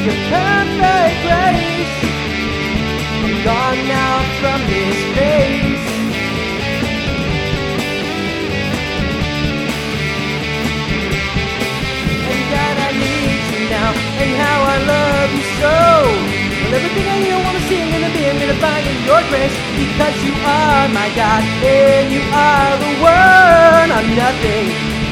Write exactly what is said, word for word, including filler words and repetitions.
your perfect grace. I'm gone now from this place. And God, I need you now, and how I love you so. Well, everything I need, I wanna see, I'm gonna be, I'm gonna find in your grace. Because you are my God, and you are the one. I'm nothing